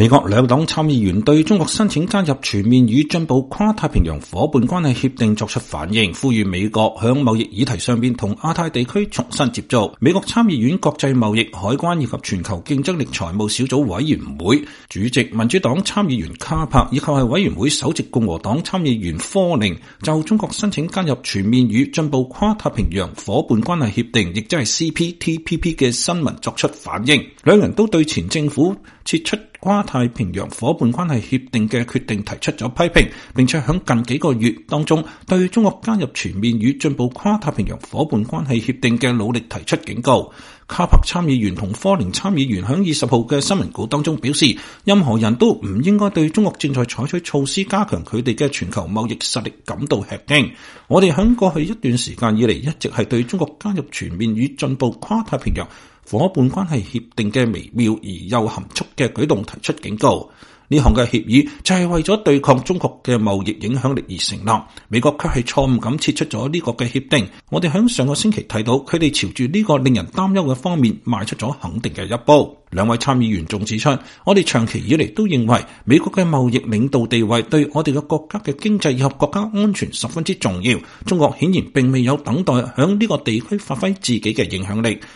美國兩黨參議員對中國申請加入全面與進步跨太平洋夥伴關係協定作出反應，呼籲美國響貿易議題上面同亞太地區重新接觸。美國參議院國際貿易、海關以及全球競爭力財務小組委員會主席民主黨參議員卡柏以及係委員會首席共和黨參議員科寧就中國申請加入全面與進步跨太平洋夥伴關係協定，亦即係 CPTPP 嘅新聞作出反應。兩人都對前政府撤出跨太平洋夥伴關係協定嘅決定提出咗批評，並且喺近幾個月當中對中國加入全面與進步跨太平洋夥伴關係協定嘅努力提出警告。卡柏參議員同科寧參議員喺20號嘅新聞稿當中表示，任何人都唔應該對中國正在採取措施加強佢哋嘅全球貿易實力感到吃驚。我哋喺過去一段時間以嚟一直係對中國加入全面與進步跨太平洋夥伴關係協定嘅微妙而又含蓄嘅舉動提出警告。呢項嘅協議就係為咗對抗中國嘅貿易影響力而成立，美國卻係錯誤咁撤出咗呢個嘅協定。我哋喺上個星期睇到佢哋朝住呢個令人擔憂嘅方面邁出咗肯定嘅一步。兩位參議員仲指出，我哋長期以嚟都認為美國嘅貿易領導地位對我哋嘅國家嘅經濟以及國家安全十分之重要。中國顯然並未有等待響呢個地區發揮自己嘅影響力，